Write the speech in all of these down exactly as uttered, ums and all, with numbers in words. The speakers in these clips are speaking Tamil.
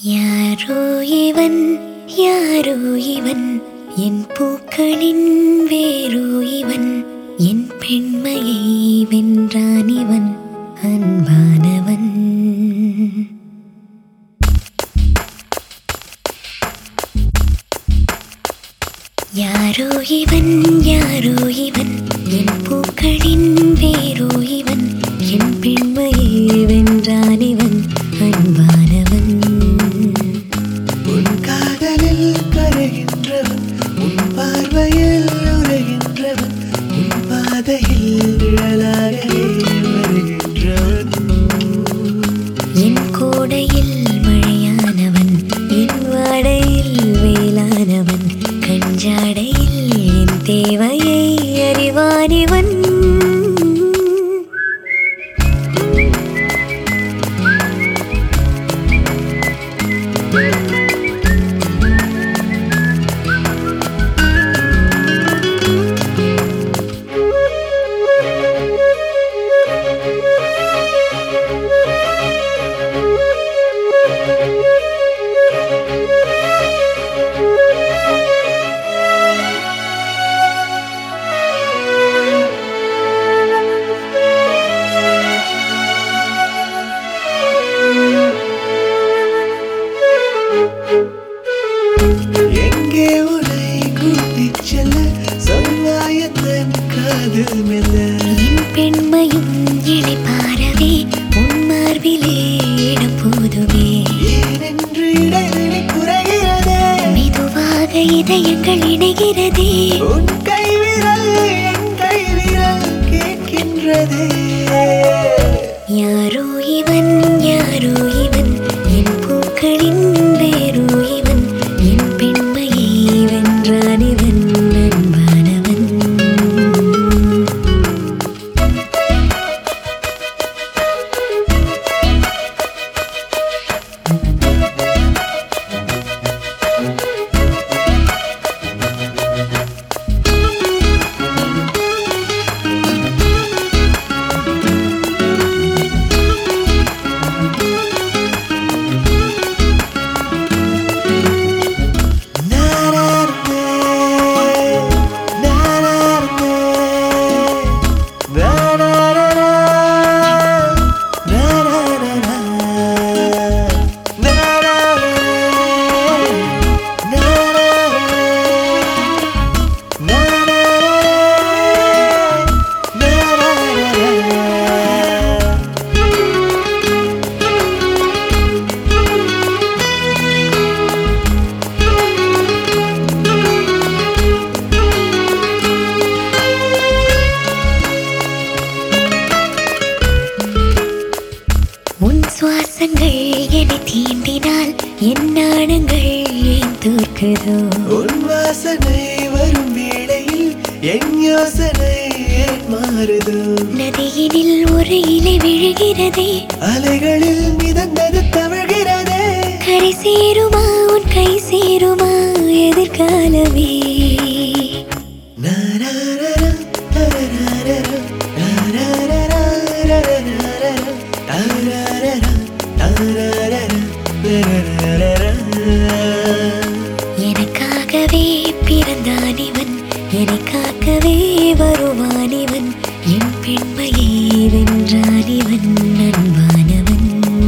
யாரோ இவன் யாரோ இவன் என் பூக்களின் வேரோ இவன் என் பெண்மையை வென்றான் இவன் அன்பானவன். யாரோ இவன் யாரோ இவன் என் பூக்களின் வேரோ இவன் என் பெண்மையை வென்றான் இவன் அன்பானவன். உன் காதலில் கரைகின்றவன் உன் பார்வையில் உரைகின்றவன் உன் பாதையில் நிழலாகவே வருகின்றவன். என் கோடையில் மழையானவன் என் வாடையில் வேளானவன் கஞ்சாடையில் என் தேவையை அறிவானிவன். எங்கே உன்னை கூட்டிச் செல்ல சொல்வாயத்தன் காதல் மெல்ல. என் பெண்மையும் இளைப்பாறவே உன் மார்பிலே இடம் போதுவே. ஏனென்று இடைவெளி குறைகிறதே மெதுவாக இதயங்கள் இணைகிறதே. உன் கைவிரல் என் கைவிரல் கேட்கின்றதே. யாரோ இவன் யாரோ இவன் என் பூக்களின் வேரோ இவன் என் பெண்மையை வென்றான் இவன் அன்பானவன். உன் சுவாசங்கள் என்னை தீண்டினால் என் நாணங்கள் ஏன் தோற்குதோ. உன் வாசனை வரும் வேளையில் என் யோசனை ஏன் மாறுதோ. நதியினில் ஒரு இலை விழுகிறதே அலைகளில் மிதந்தது தவழ்கிறதே. கரை சேருமா உன் கை சேருமா எதிர்காலமே. நாராரரா, தரராரரா, நாராரரா, ரரராரரா, தாராரரா, தாராரரா, ரரராரரா. எனக்காகவே பிறந்தான் இவன் என்னை காக்கவே வருவான் இவன் என் பெண்மையை வென்றான் இவன் அன்பானவன்.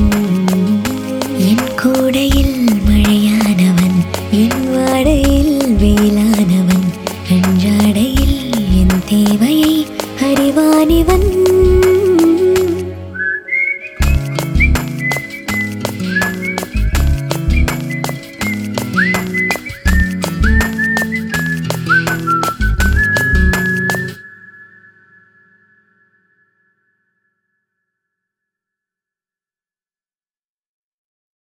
என் கோடையில் மழையானவன் என் வாடையில் வேளானவன் கஞ்சாடையில் என் தேவையை அறிவான் இவன்.